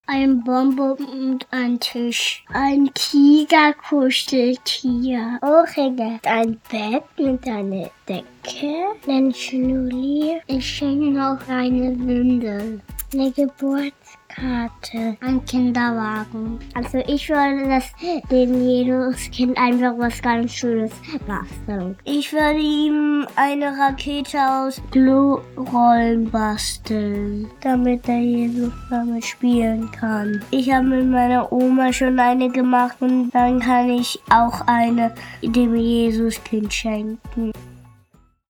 ein Bonbon und ein Tisch. Ein Tigerkuscheltier. Ohrringe. Ein Bett mit einer Decke. Ein Schnulli. Ich schenke noch eine Windel. Eine Geburtskarte. Ein Kinderwagen. Also ich würde dem Jesuskind einfach was ganz Schönes basteln. Ich würde ihm eine Rakete aus Glurollen basteln, damit der Jesus damit spielen kann. Ich habe mit meiner Oma schon eine gemacht und dann kann ich auch eine dem Jesuskind schenken.